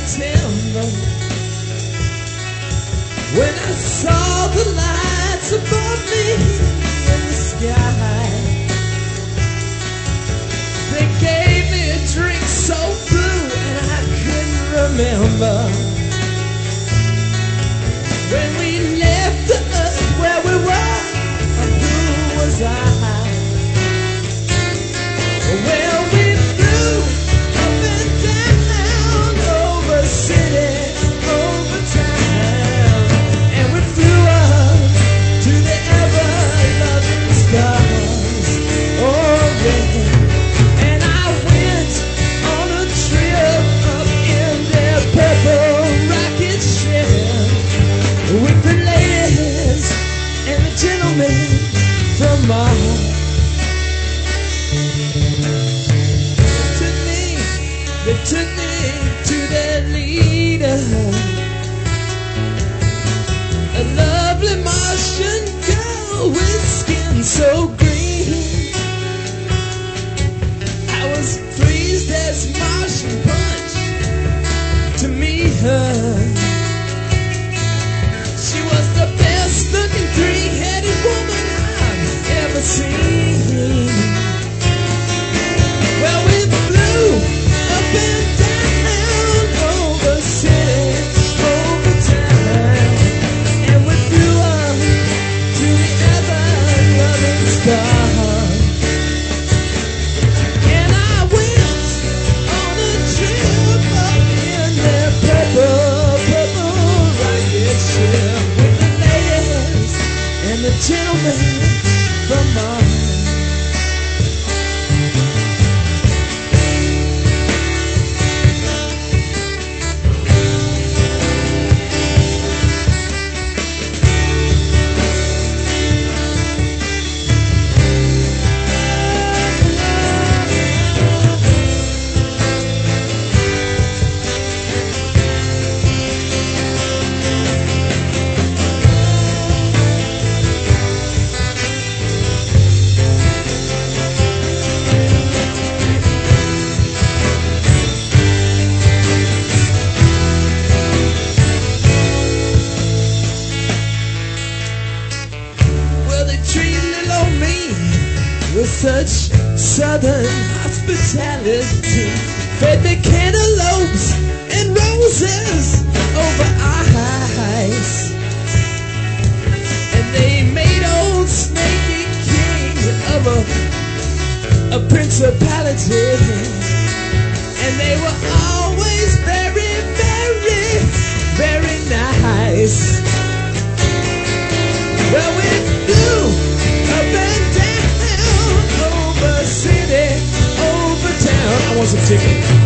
September, when I saw the lights above me in the sky. They gave me a drink so blue and I couldn't remember. When we left the earth where we were, who was I? Well, we flew up and down over cities, over town, and we flew up to the ever-loving stars. Oh yeah, and I went on a trip up in their purple rocket ship with the ladies and the gentlemen from Mars. They took me to their leader, a lovely Martian girl with skin so green. I was pleased as Martian punch to meet her. She was the best looking three-headed woman I've ever seen. Well, we flew up and down over cities, over town, and we flew up to the ever-loving stars. And I went on a trip up in their purple rocket ship with the ladies and the gentlemen from Mars. With such southern hospitality, fed me cantaloupes and roses over ice, and they made old Snaky king of a principality, and they were always very, very, very nice. Well, we flew up and down over city, over town. I want some chicken.